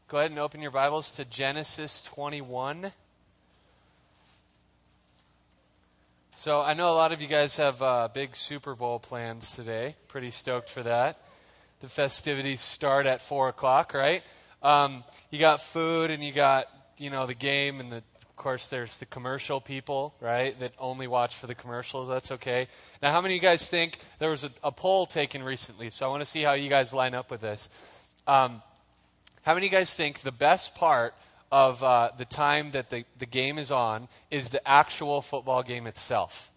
Go ahead and open your Bibles to Genesis 21. So I know a lot of you guys have big Super Bowl plans today. Pretty stoked for that. The festivities start at 4 o'clock, right? You got food and you got, the game and of course there's the commercial people, right, that only watch for the commercials. That's okay. Now, how many of you guys think there was a poll taken recently? So I want to see how you guys line up with this. How many of you guys think the best part of the time that the game is on is the actual football game itself?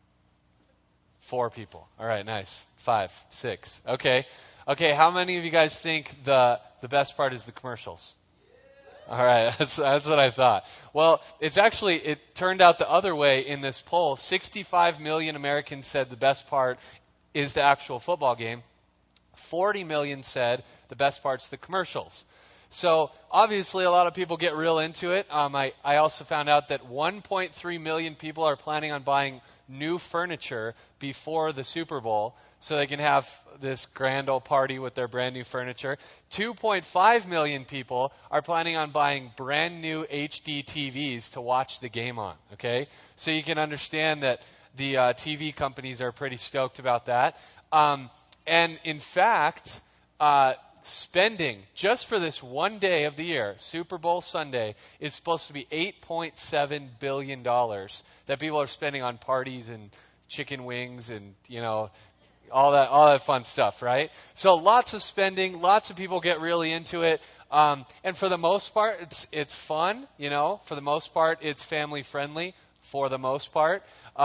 4 people. All right, nice. 5, 6. Okay. How many of you guys think the best part is the commercials? All right, that's what I thought. Well, it turned out the other way in this poll. 65 million Americans said the best part is the actual football game. 40 million said the best part's the commercials. So obviously a lot of people get real into it. I also found out that 1.3 million people are planning on buying new furniture before the Super Bowl so they can have this grand old party with their brand new furniture. 2.5 million people are planning on buying brand new HD TVs to watch the game on, okay? So you can understand that the TV companies are pretty stoked about that. And in fact, spending just for this one day of the year, Super Bowl Sunday, is supposed to be $8.7 billion that people are spending on parties and chicken wings and, all that fun stuff, right? So lots of spending, lots of people get really into it. And for the most part, it's fun, For the most part, it's family friendly. For the most part.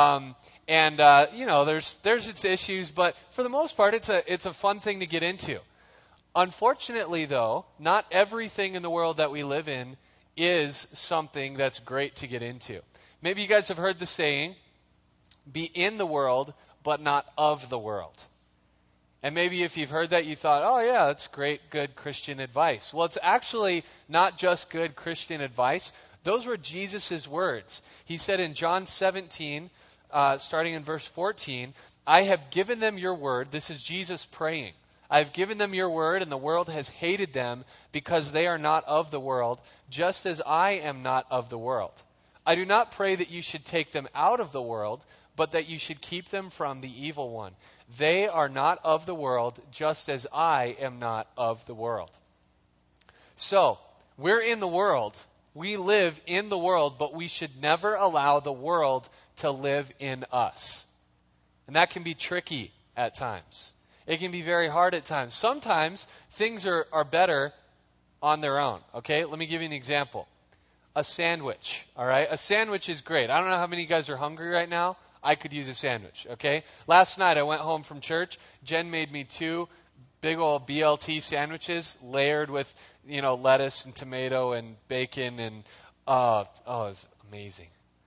There's its issues, but for the most part, it's a fun thing to get into. Unfortunately, though, not everything in the world that we live in is something that's great to get into. Maybe you guys have heard the saying, be in the world, but not of the world. And maybe if you've heard that, you thought, oh yeah, that's great, good Christian advice. Well, it's actually not just good Christian advice. Those were Jesus' words. He said in John 17, starting in verse 14, I have given them your word. This is Jesus praying. I have given them your word, and the world has hated them because they are not of the world, just as I am not of the world. I do not pray that you should take them out of the world, but that you should keep them from the evil one. They are not of the world, just as I am not of the world. So, we're in the world. We live in the world, but we should never allow the world to live in us. And that can be tricky at times. It can be very hard at times. Sometimes things are better on their own. Okay, let me give you an example. A sandwich, all right? A sandwich is great. I don't know how many of you guys are hungry right now. I could use a sandwich, okay? Last night I went home from church. Jen made me 2 big old BLT sandwiches layered with, lettuce and tomato and bacon and, it was amazing.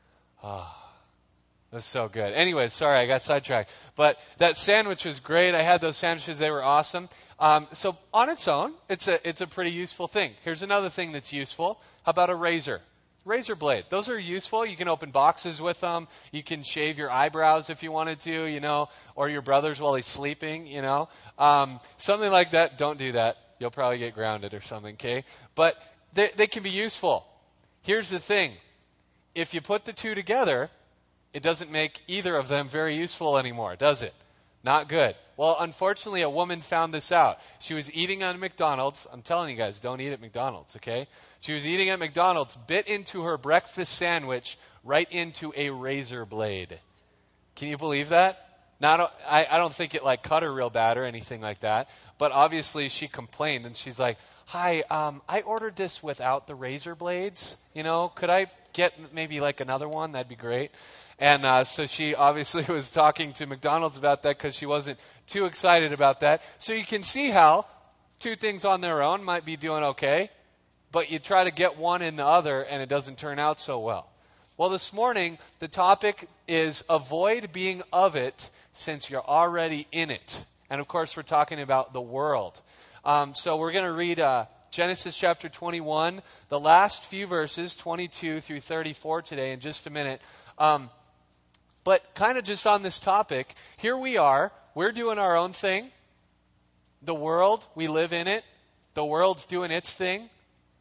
That's so good. Anyway, sorry, I got sidetracked. But that sandwich was great. I had those sandwiches. They were awesome. So on its own, it's a pretty useful thing. Here's another thing that's useful. How about a razor? Razor blade. Those are useful. You can open boxes with them. You can shave your eyebrows if you wanted to, or your brother's while he's sleeping, Something like that. Don't do that. You'll probably get grounded or something, okay? But they can be useful. Here's the thing. If you put the two together, it doesn't make either of them very useful anymore, does it? Not good. Well, unfortunately, a woman found this out. She was eating on McDonald's. I'm telling you guys, don't eat at McDonald's, okay? She was eating at McDonald's, bit into her breakfast sandwich right into a razor blade. Can you believe that? Now, I don't think it cut her real bad or anything like that, but obviously she complained and she's like, hi, I ordered this without the razor blades. Could I get maybe another one? That'd be great. And so she obviously was talking to McDonald's about that because she wasn't too excited about that. So you can see how 2 things on their own might be doing okay, but you try to get one in the other and it doesn't turn out so well. Well, this morning, the topic is avoid being of it since you're already in it. And of course, we're talking about the world. So we're going to read Genesis chapter 21, the last few verses, 22 through 34 today in just a minute. But kind of just on this topic, here we are. We're doing our own thing. The world, we live in it. The world's doing its thing.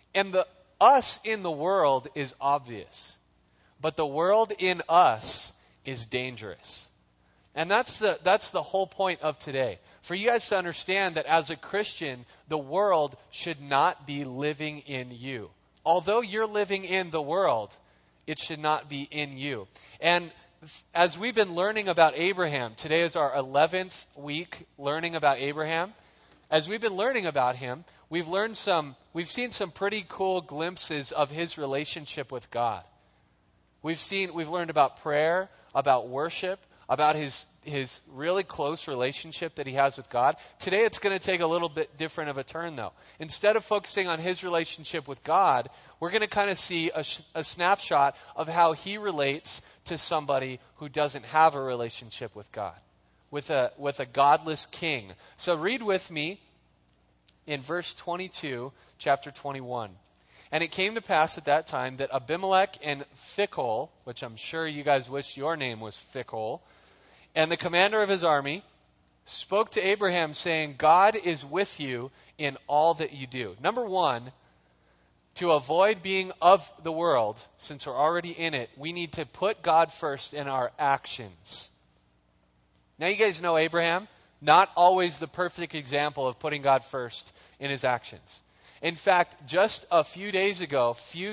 And the us in the world is obvious, but the world in us is dangerous. And that's the whole point of today. For you guys to understand that as a Christian, the world should not be living in you. Although you're living in the world, it should not be in you. And as we've been learning about Abraham, today is our 11th week learning about Abraham. As we've been learning about him, we've seen some pretty cool glimpses of his relationship with God. We've learned about prayer, about worship, about his really close relationship that he has with God. Today it's going to take a little bit different of a turn, though. Instead of focusing on his relationship with God, we're going to kind of see a snapshot of how he relates to somebody who doesn't have a relationship with God, with a godless king. So read with me in verse 22, chapter 21. And it came to pass at that time that Abimelech and Phicol, which I'm sure you guys wish your name was Phicol, and the commander of his army spoke to Abraham, saying, God is with you in all that you do. Number one, to avoid being of the world, since we're already in it, we need to put God first in our actions. Now you guys know Abraham, not always the perfect example of putting God first in his actions. In fact, just a few days ago, a few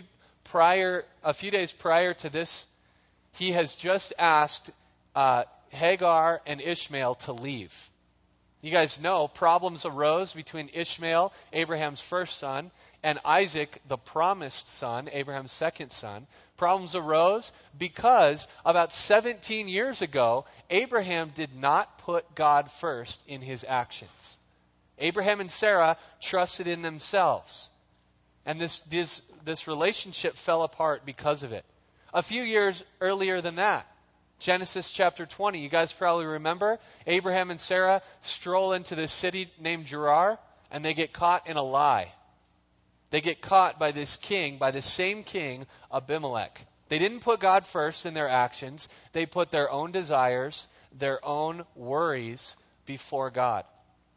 days prior to this, he has just asked Hagar and Ishmael to leave. You guys know problems arose between Ishmael, Abraham's first son, and Isaac, the promised son, Abraham's second son. Problems arose because about 17 years ago, Abraham did not put God first in his actions. Abraham and Sarah trusted in themselves. And this relationship fell apart because of it. A few years earlier than that, Genesis chapter 20, you guys probably remember, Abraham and Sarah stroll into this city named Gerar, and they get caught in a lie. They get caught by this king, by the same king, Abimelech. They didn't put God first in their actions. They put their own desires, their own worries before God.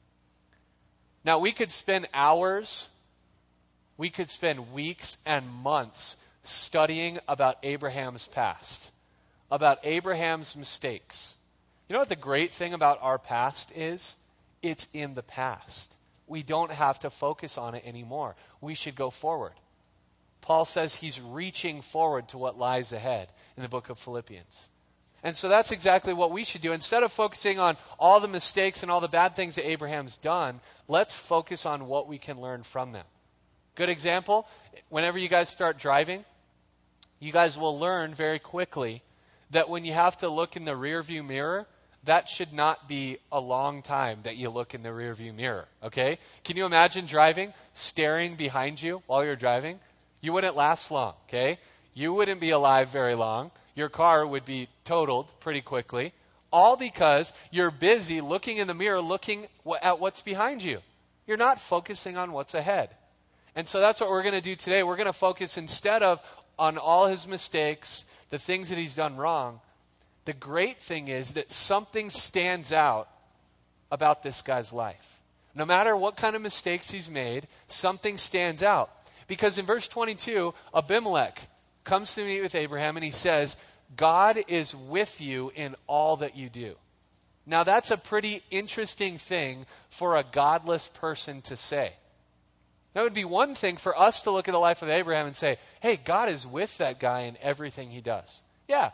Now, we could spend hours, we could spend weeks and months studying about Abraham's past, about Abraham's mistakes. You know what the great thing about our past is? It's in the past. We don't have to focus on it anymore. We should go forward. Paul says he's reaching forward to what lies ahead in the book of Philippians. And so that's exactly what we should do. Instead of focusing on all the mistakes and all the bad things that Abraham's done, let's focus on what we can learn from them. Good example, whenever you guys start driving, you guys will learn very quickly that when you have to look in the rearview mirror, that should not be a long time that you look in the rearview mirror, okay? Can you imagine driving, staring behind you while you're driving? You wouldn't last long, okay? You wouldn't be alive very long. Your car would be totaled pretty quickly, all because you're busy looking in the mirror, looking at what's behind you. You're not focusing on what's ahead. And so that's what we're going to do today. We're going to focus instead of on all his mistakes, the things that he's done wrong. The great thing is that something stands out about this guy's life. No matter what kind of mistakes he's made, something stands out. Because in verse 22, Abimelech comes to meet with Abraham and he says, God is with you in all that you do. Now that's a pretty interesting thing for a godless person to say. That would be one thing for us to look at the life of Abraham and say, hey, God is with that guy in everything he does. Yeah,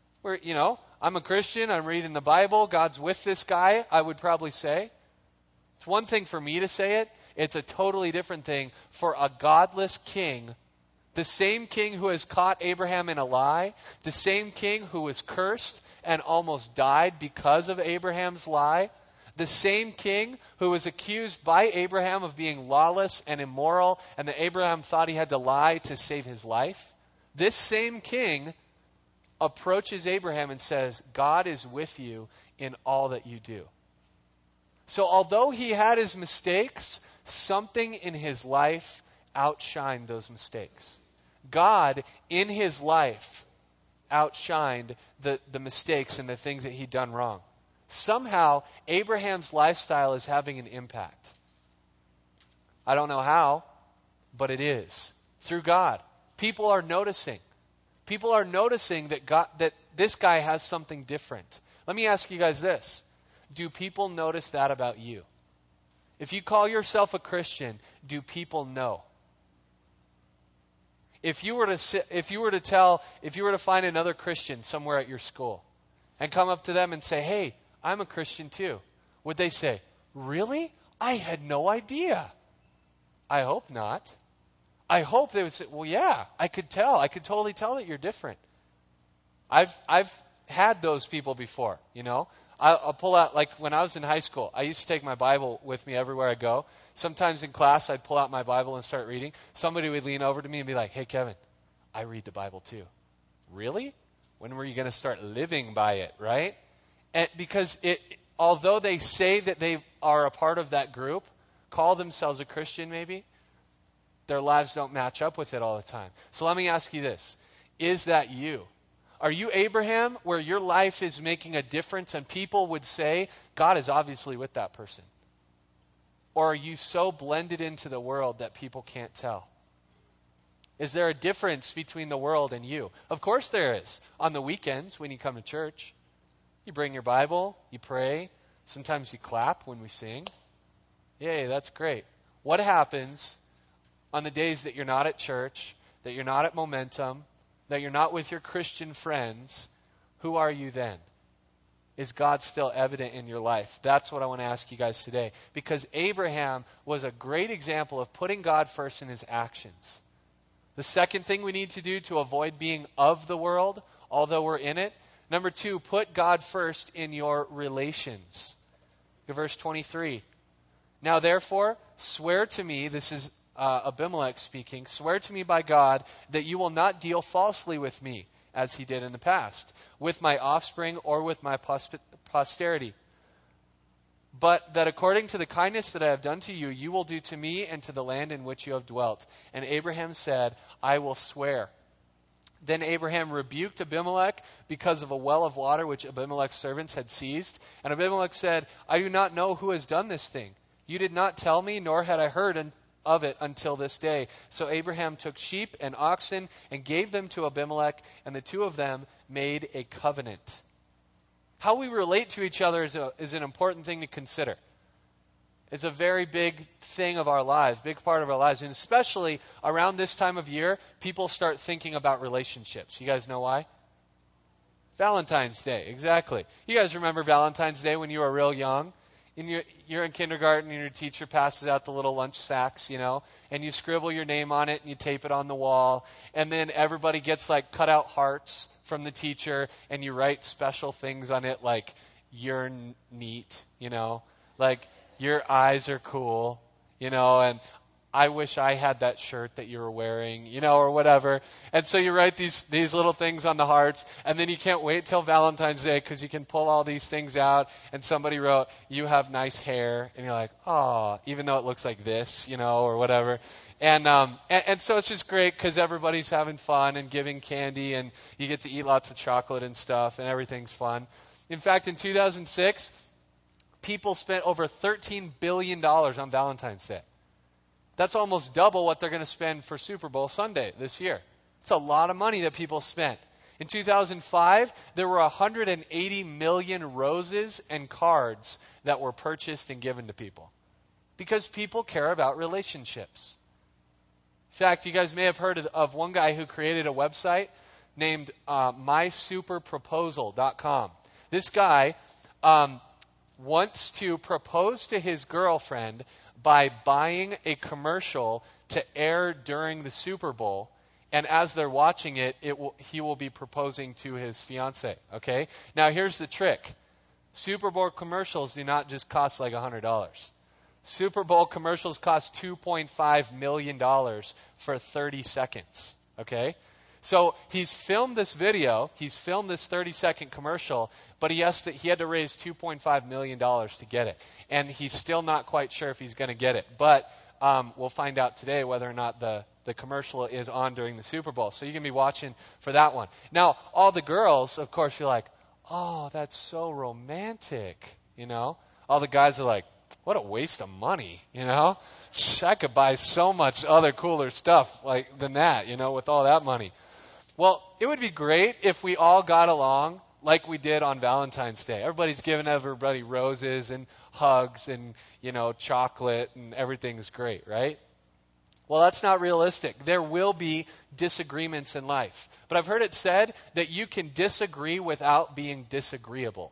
I'm a Christian, I'm reading the Bible, God's with this guy, I would probably say. It's one thing for me to say it. It's a totally different thing for a godless king, the same king who has caught Abraham in a lie, the same king who was cursed and almost died because of Abraham's lie, the same king who was accused by Abraham of being lawless and immoral, and that Abraham thought he had to lie to save his life. This same king approaches Abraham and says, God is with you in all that you do. So although he had his mistakes, something in his life outshined those mistakes. God in his life outshined the mistakes and the things that he'd done wrong. Somehow, Abraham's lifestyle is having an impact. I don't know how. but it is through God. People are noticing. People are noticing that this guy has something different. Let me ask you guys this. Do people notice that about you? If you call yourself a Christian, do people know? If you were to find another Christian somewhere at your school and come up to them and say, "Hey, I'm a Christian too," would they say, "Really? I had no idea"? I hope not. I hope they would say, "Well, yeah, I could tell. I could totally tell that you're different." I've had those people before, you know. I'll pull out, like when I was in high school, I used to take my Bible with me everywhere I go. Sometimes in class, I'd pull out my Bible and start reading. Somebody would lean over to me and be like, "Hey, Kevin, I read the Bible too." Really? When were you going to start living by it, right? And because although they say that they are a part of that group, call themselves a Christian maybe, their lives don't match up with it all the time. So let me ask you this. Is that you? Are you Abraham, where your life is making a difference and people would say, God is obviously with that person? Or are you so blended into the world that people can't tell? Is there a difference between the world and you? Of course there is. On the weekends, when you come to church, you bring your Bible, you pray, sometimes you clap when we sing. Yay, that's great. What happens on the days that you're not at church, that you're not at Momentum, that you're not with your Christian friends? Who are you then? Is God still evident in your life? That's what I want to ask you guys today. Because Abraham was a great example of putting God first in his actions. The second thing we need to do to avoid being of the world, although we're in it. Number 2, put God first in your relations. Look at verse 23. Now therefore, swear to me, this is Abimelech speaking, swear to me by God that you will not deal falsely with me, as he did in the past, with my offspring or with my posterity. But that according to the kindness that I have done to you, you will do to me and to the land in which you have dwelt. And Abraham said, I will swear. Then Abraham rebuked Abimelech because of a well of water which Abimelech's servants had seized. And Abimelech said, I do not know who has done this thing. You did not tell me, nor had I heard of it until this day. So Abraham took sheep and oxen and gave them to Abimelech, and the two of them made a covenant. How we relate to each other is an important thing to consider. It's a very big thing of our lives, big part of our lives. And especially around this time of year, people start thinking about relationships. You guys know why? Valentine's Day, exactly. You guys remember Valentine's Day when you were real young? And you're in kindergarten and your teacher passes out the little lunch sacks, you know, and you scribble your name on it and you tape it on the wall. And then everybody gets like cut out hearts from the teacher and you write special things on it like, you're neat, you know, like your eyes are cool, you know, and I wish I had that shirt that you were wearing, you know, or whatever. And so you write these little things on the hearts, and then you can't wait till Valentine's Day because you can pull all these things out. And somebody wrote, you have nice hair. And you're like, oh, even though it looks like this, you know, or whatever. And so it's just great because everybody's having fun and giving candy, and you get to eat lots of chocolate and stuff, and everything's fun. In fact, in 2006, people spent over $13 billion on Valentine's Day. That's almost double what they're going to spend for Super Bowl Sunday this year. It's a lot of money that people spent. In 2005, there were 180 million roses and cards that were purchased and given to people. Because people care about relationships. In fact, you guys may have heard of one guy who created a website named mysuperproposal.com. This guy wants to propose to his girlfriend by buying a commercial to air during the Super Bowl, and as they're watching it, he will be proposing to his fiancée, okay? Now, here's the trick. Super Bowl commercials do not just cost like $100. Super Bowl commercials cost $2.5 million for 30 seconds, okay? So he's filmed this video, he's filmed this 30-second commercial, but he had to raise $2.5 million to get it. And he's still not quite sure if he's going to get it. But we'll find out today whether or not the commercial is on during the Super Bowl. So you can be watching for that one. Now, all the girls, of course, you're like, oh, that's so romantic, you know? All the guys are like, what a waste of money, you know? I could buy so much other cooler stuff than that, you know, with all that money. Well, it would be great if we all got along like we did on Valentine's Day. Everybody's giving everybody roses and hugs and, you know, chocolate and everything's great, right? Well, that's not realistic. There will be disagreements in life. But I've heard it said that you can disagree without being disagreeable.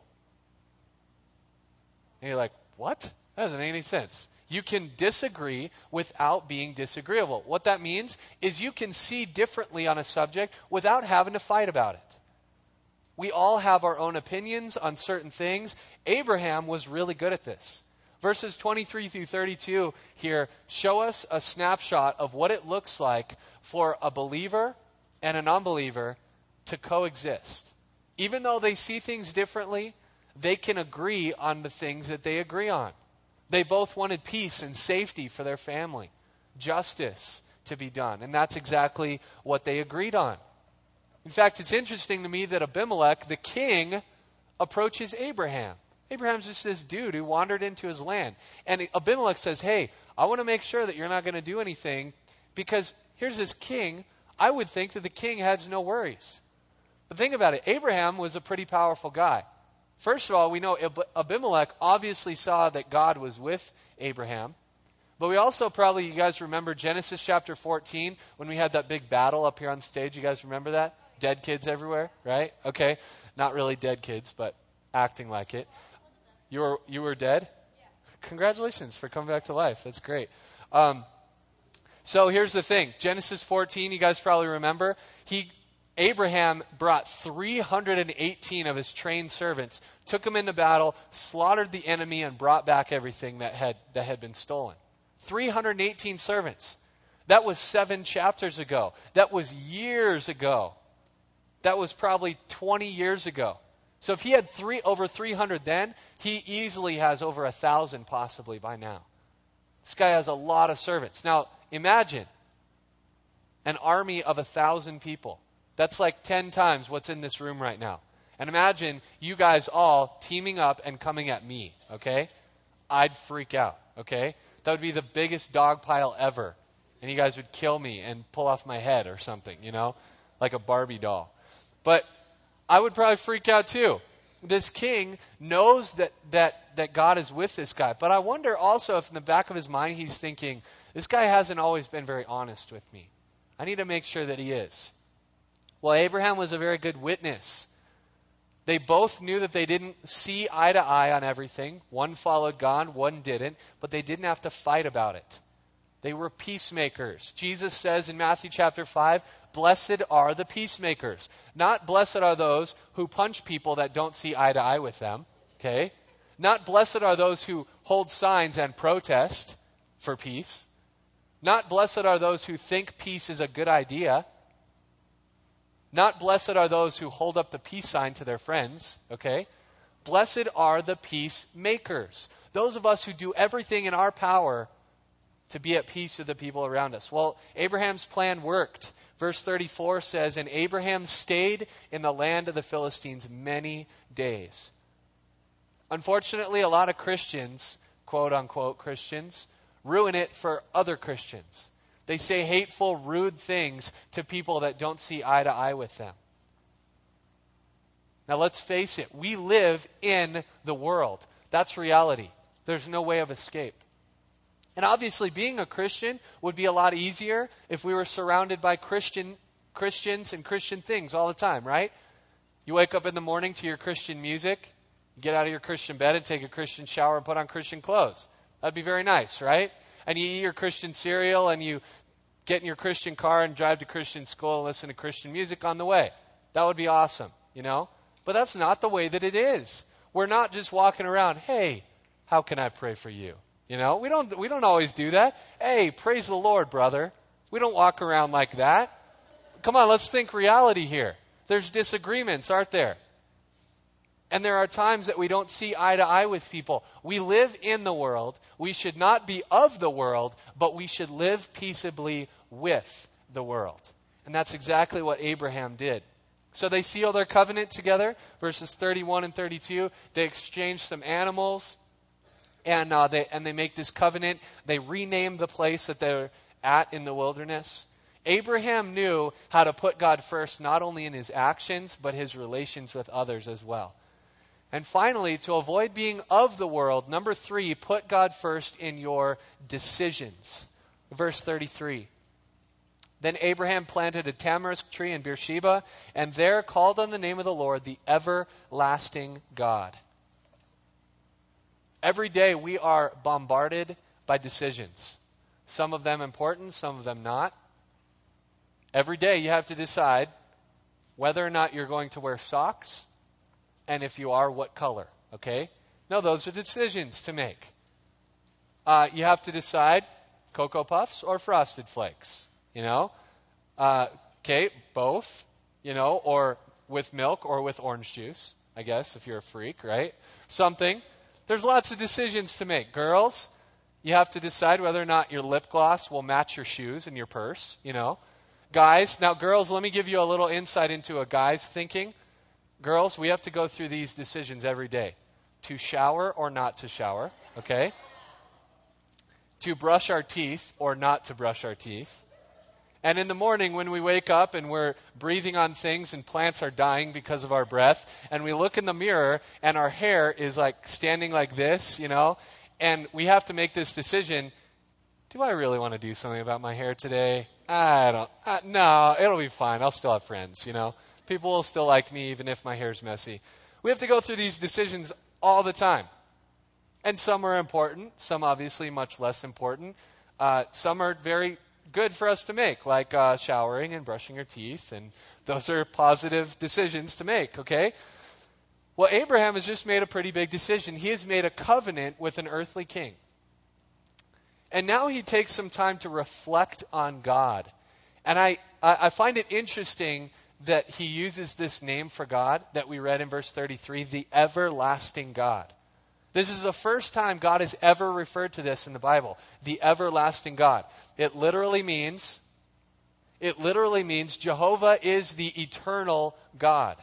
And you're like, what? That doesn't make any sense. You can disagree without being disagreeable. What that means is you can see differently on a subject without having to fight about it. We all have our own opinions on certain things. Abraham was really good at this. Verses 23 through 32 here show us a snapshot of what it looks like for a believer and an unbeliever to coexist. Even though they see things differently, they can agree on the things that they agree on. They both wanted peace and safety for their family, justice to be done. And that's exactly what they agreed on. In fact, it's interesting to me that Abimelech, the king, approaches Abraham. Abraham's just this dude who wandered into his land. And Abimelech says, hey, I want to make sure that you're not going to do anything because here's this king. I would think that the king has no worries. But think about it. Abraham was a pretty powerful guy. First of all, we know Abimelech obviously saw that God was with Abraham. But we also probably, you guys remember Genesis chapter 14 when we had that big battle up here on stage. You guys remember that? Dead kids everywhere, right? Okay. Not really dead kids, but acting like it. You were dead? Yeah. Congratulations for coming back to life. That's great. So here's the thing. Genesis 14, you guys probably remember. Abraham brought 318 of his trained servants, took them into battle, slaughtered the enemy, and brought back everything that had been stolen. 318 servants. That was 7 chapters ago. That was years ago. That was probably 20 years ago. So if he had over 300 then, he easily has over 1,000 possibly by now. This guy has a lot of servants. Now, imagine an army of 1,000 people. That's like 10 times what's in this room right now. And imagine you guys all teaming up and coming at me, okay? I'd freak out, okay? That would be the biggest dog pile ever. And you guys would kill me and pull off my head or something, you know, like a Barbie doll. But I would probably freak out too. This king knows that God is with this guy. But I wonder also if in the back of his mind he's thinking, this guy hasn't always been very honest with me. I need to make sure that he is. Well, Abraham was a very good witness. They both knew that they didn't see eye to eye on everything. One followed God, one didn't, but they didn't have to fight about it. They were peacemakers. Jesus says in Matthew chapter 5, blessed are the peacemakers. Not blessed are those who punch people that don't see eye to eye with them. Okay? Not blessed are those who hold signs and protest for peace. Not blessed are those who think peace is a good idea. Not blessed are those who hold up the peace sign to their friends, okay? Blessed are the peacemakers. Those of us who do everything in our power to be at peace with the people around us. Well, Abraham's plan worked. Verse 34 says, and Abraham stayed in the land of the Philistines many days. Unfortunately, a lot of Christians, quote unquote Christians, ruin it for other Christians. They say hateful, rude things to people that don't see eye to eye with them. Now let's face it, we live in the world. That's reality. There's no way of escape. And obviously being a Christian would be a lot easier if we were surrounded by Christians and Christian things all the time, right? You wake up in the morning to your Christian music, you get out of your Christian bed and take a Christian shower and put on Christian clothes. That'd be very nice, right? And you eat your Christian cereal and you get in your Christian car and drive to Christian school and listen to Christian music on the way. That would be awesome, you know? But that's not the way that it is. We're not just walking around, hey, how can I pray for you? You know, we don't always do that. Hey, praise the Lord, brother. We don't walk around like that. Come on, let's think reality here. There's disagreements, aren't there? And there are times that we don't see eye to eye with people. We live in the world. We should not be of the world, but we should live peaceably with the world. And that's exactly what Abraham did. So they seal their covenant together, verses 31 and 32. They exchange some animals. And they make this covenant. They rename the place that they're at in the wilderness. Abraham knew how to put God first, not only in his actions, but his relations with others as well. And finally, to avoid being of the world, number 3, put God first in your decisions. Verse 33. Then Abraham planted a tamarisk tree in Beersheba, and there called on the name of the Lord, the everlasting God. Every day we are bombarded by decisions. Some of them important, some of them not. Every day you have to decide whether or not you're going to wear socks, and if you are, what color, okay? No, those are decisions to make. You have to decide Cocoa Puffs or Frosted Flakes, Okay, both, or with milk or with orange juice, I guess, if you're a freak, right? Something. There's lots of decisions to make. Girls, you have to decide whether or not your lip gloss will match your shoes and your purse, Guys, now girls, let me give you a little insight into a guy's thinking. Girls, we have to go through these decisions every day. To shower or not to shower, okay? To brush our teeth or not to brush our teeth. And in the morning when we wake up and we're breathing on things and plants are dying because of our breath, and we look in the mirror and our hair is like standing like this, and we have to make this decision. Do I really want to do something about my hair today? No, it'll be fine. I'll still have friends, People will still like me even if my hair's messy. We have to go through these decisions all the time. And some are important, some obviously much less important. Some are very good for us to make, like showering and brushing your teeth, and those are positive decisions to make, okay? Well, Abraham has just made a pretty big decision. He has made a covenant with an earthly king. And now he takes some time to reflect on God. And I find it interesting that he uses this name for God that we read in verse 33, the everlasting God. This is the first time God has ever referred to this in the Bible, the everlasting God. It literally means Jehovah is the eternal God.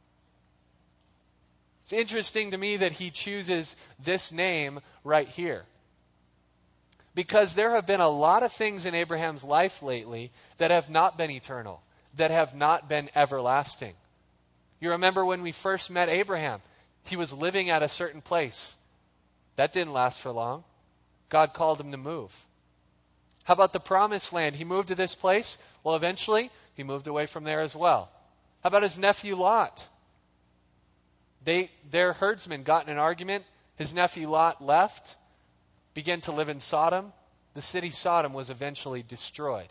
It's interesting to me that he chooses this name right here. Because there have been a lot of things in Abraham's life lately that have not been eternal, that have not been everlasting. You remember when we first met Abraham, he was living at a certain place. That didn't last for long. God called him to move. How about the promised land? He moved to this place. Well, eventually, he moved away from there as well. How about his nephew Lot? Their herdsmen got in an argument. His nephew Lot left, began to live in Sodom. The city Sodom was eventually destroyed.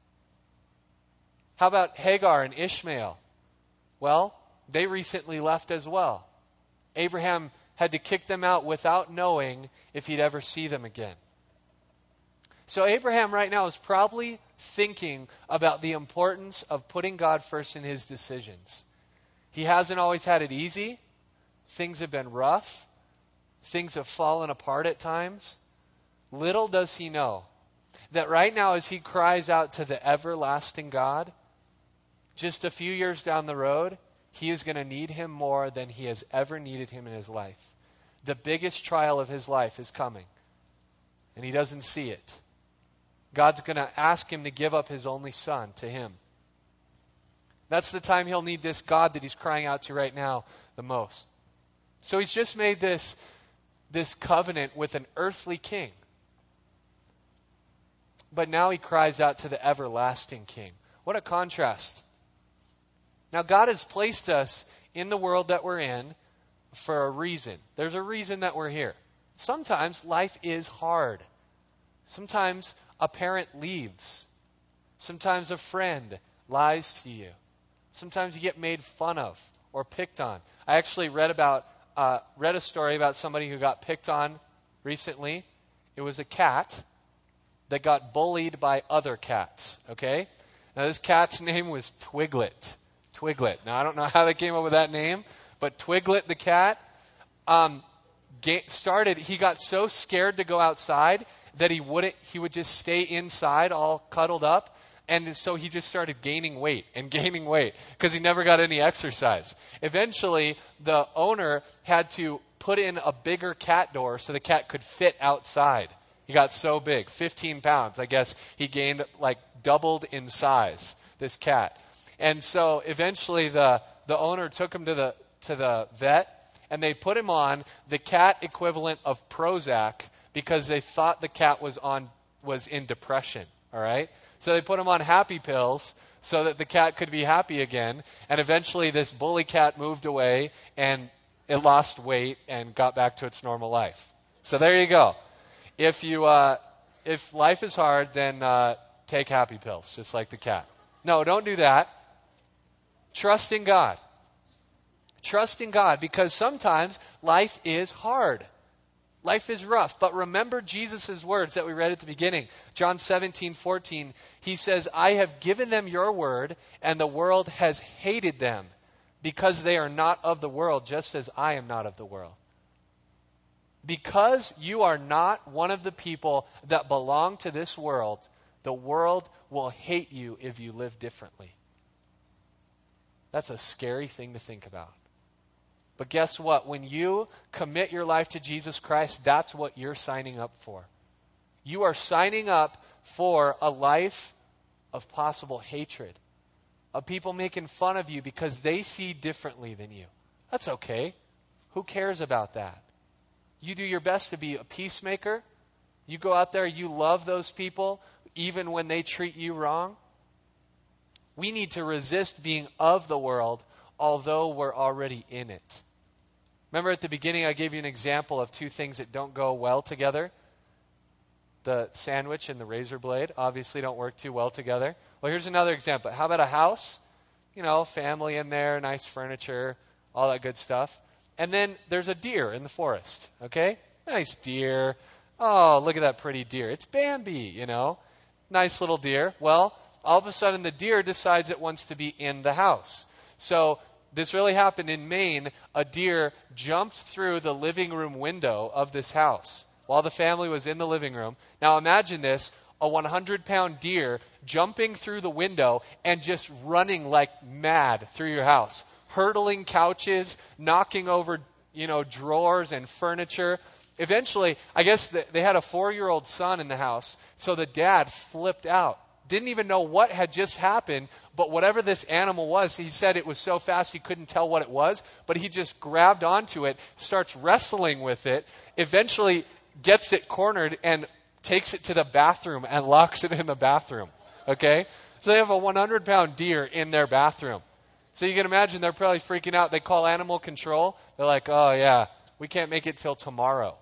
How about Hagar and Ishmael? Well, they recently left as well. Abraham had to kick them out without knowing if he'd ever see them again. So Abraham right now is probably thinking about the importance of putting God first in his decisions. He hasn't always had it easy. Things have been rough. Things have fallen apart at times. Little does he know that right now as he cries out to the everlasting God, just a few years down the road, he is going to need him more than he has ever needed him in his life. The biggest trial of his life is coming, and he doesn't see it. God's going to ask him to give up his only son to him. That's the time he'll need this God that he's crying out to right now the most. So he's just made this covenant with an earthly king. But now he cries out to the everlasting king. What a contrast. Now God has placed us in the world that we're in for a reason. There's a reason that we're here. Sometimes life is hard. Sometimes a parent leaves. Sometimes a friend lies to you. Sometimes you get made fun of or picked on. I actually read a story about somebody who got picked on recently. It was a cat that got bullied by other cats, okay? Now this cat's name was Twiglet. Twiglet. Now I don't know how they came up with that name, but Twiglet the cat he got so scared to go outside that he would just stay inside all cuddled up. And so he just started gaining weight because he never got any exercise. Eventually, the owner had to put in a bigger cat door so the cat could fit outside. He got so big, 15 pounds. I guess he gained, like, doubled in size, this cat. And so eventually the owner took him to the vet, and they put him on the cat equivalent of Prozac because they thought the cat was in depression, all right? So they put him on happy pills so that the cat could be happy again. And eventually this bully cat moved away, and it lost weight and got back to its normal life. So there you go. If life is hard, then take happy pills, just like the cat. No, don't do that. Trust in God. Trust in God, because sometimes life is hard. Life is rough. But remember Jesus' words that we read at the beginning. John 17:14, he says, I have given them your word, and the world has hated them, because they are not of the world, just as I am not of the world. Because you are not one of the people that belong to this world, the world will hate you if you live differently. That's a scary thing to think about. But guess what? When you commit your life to Jesus Christ, that's what you're signing up for. You are signing up for a life of possible hatred, of people making fun of you because they see differently than you. That's okay. Who cares about that? You do your best to be a peacemaker. You go out there, you love those people, even when they treat you wrong. We need to resist being of the world, although we're already in it. Remember at the beginning I gave you an example of two things that don't go well together? The sandwich and the razor blade obviously don't work too well together. Well, here's another example. How about a house? You know, family in there, nice furniture, all that good stuff. And then there's a deer in the forest, okay? Nice deer. Oh, look at that pretty deer. It's Bambi, you know. Nice little deer. Well, all of a sudden the deer decides it wants to be in the house. So this really happened in Maine. A deer jumped through the living room window of this house while the family was in the living room. Now imagine this, a 100-pound deer jumping through the window and just running like mad through your house, hurdling couches, knocking over, drawers and furniture. Eventually, I guess they had a 4-year-old son in the house, so the dad flipped out. Didn't even know what had just happened, but whatever this animal was, he said it was so fast he couldn't tell what it was, but he just grabbed onto it, starts wrestling with it, eventually gets it cornered and takes it to the bathroom and locks it in the bathroom. Okay? So they have a 100-pound deer in their bathroom. So you can imagine they're probably freaking out. They call animal control. They're like, oh yeah, we can't make it till tomorrow.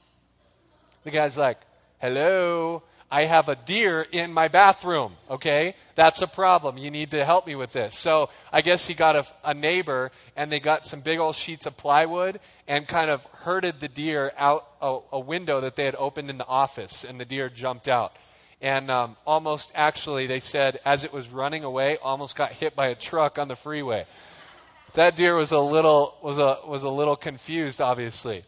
The guy's like, hello, I have a deer in my bathroom, okay? That's a problem. You need to help me with this. So I guess he got a neighbor, and they got some big old sheets of plywood and kind of herded the deer out a window that they had opened in the office, and the deer jumped out. And almost actually, they said, as it was running away, almost got hit by a truck on the freeway. That deer was a little confused, obviously.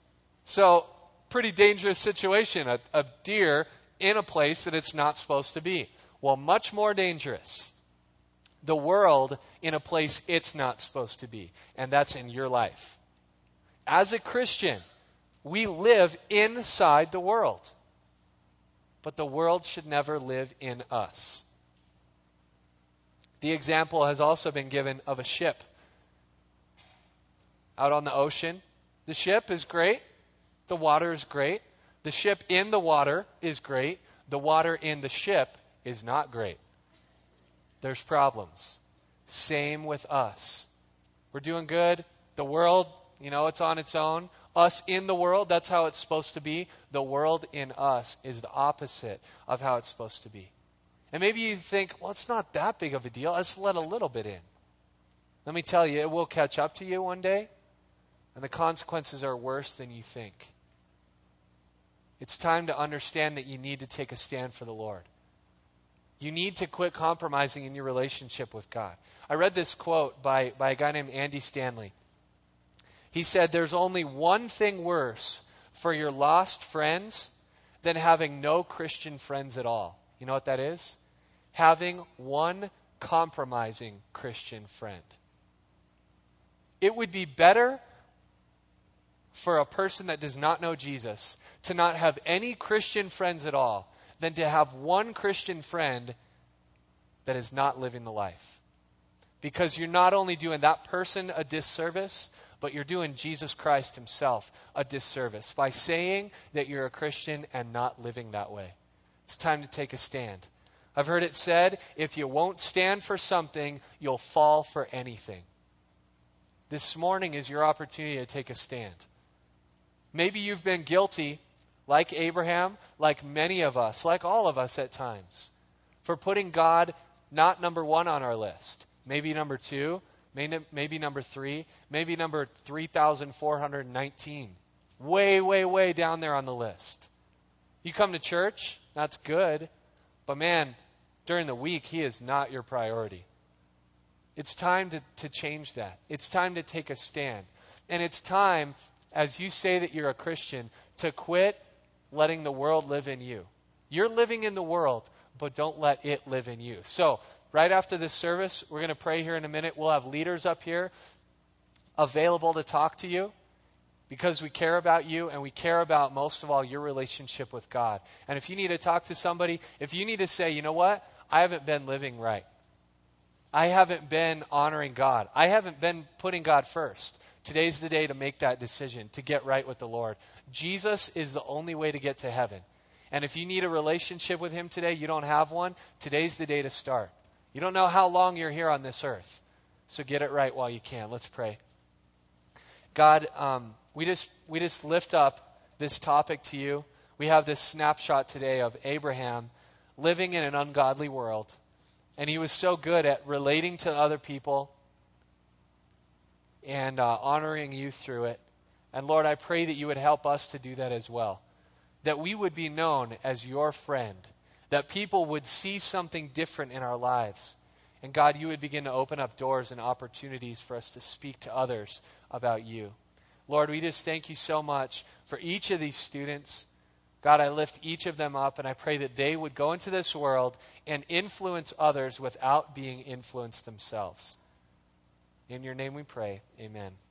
So, pretty dangerous situation. A deer in a place that it's not supposed to be. Well, much more dangerous, the world in a place it's not supposed to be, and that's in your life. As a Christian, we live inside the world, but the world should never live in us. The example has also been given of a ship out on the ocean. The ship is great. The water is great. The ship in the water is great. The water in the ship is not great. There's problems. Same with us. We're doing good. The world, it's on its own. Us in the world, that's how it's supposed to be. The world in us is the opposite of how it's supposed to be. And maybe you think, well, it's not that big of a deal. Let's let a little bit in. Let me tell you, it will catch up to you one day, and the consequences are worse than you think. It's time to understand that you need to take a stand for the Lord. You need to quit compromising in your relationship with God. I read this quote by a guy named Andy Stanley. He said, there's only one thing worse for your lost friends than having no Christian friends at all. You know what that is? Having one compromising Christian friend. It would be better for a person that does not know Jesus to not have any Christian friends at all than to have one Christian friend that is not living the life. Because you're not only doing that person a disservice, but you're doing Jesus Christ himself a disservice by saying that you're a Christian and not living that way. It's time to take a stand. I've heard it said, if you won't stand for something, you'll fall for anything. This morning is your opportunity to take a stand. Maybe you've been guilty, like Abraham, like many of us, like all of us at times, for putting God not number one on our list. Maybe number two, maybe number three, maybe number 3,419. Way, way, way down there on the list. You come to church, that's good, but man, during the week, he is not your priority. It's time to change that. It's time to take a stand. And it's time, as you say that you're a Christian, to quit letting the world live in you. You're living in the world, but don't let it live in you. So, right after this service, we're going to pray here in a minute. We'll have leaders up here available to talk to you because we care about you and we care about, most of all, your relationship with God. And if you need to talk to somebody, if you need to say, you know what, I haven't been living right. I haven't been honoring God. I haven't been putting God first. Today's the day to make that decision, to get right with the Lord. Jesus is the only way to get to heaven. And if you need a relationship with him today, you don't have one, today's the day to start. You don't know how long you're here on this earth. So get it right while you can. Let's pray. God, we just lift up this topic to you. We have this snapshot today of Abraham living in an ungodly world. And he was so good at relating to other people and honoring you through it. And Lord, I pray that you would help us to do that as well. That we would be known as your friend. That people would see something different in our lives. And God, you would begin to open up doors and opportunities for us to speak to others about you. Lord, we just thank you so much for each of these students. God, I lift each of them up and I pray that they would go into this world and influence others without being influenced themselves. In your name we pray. Amen.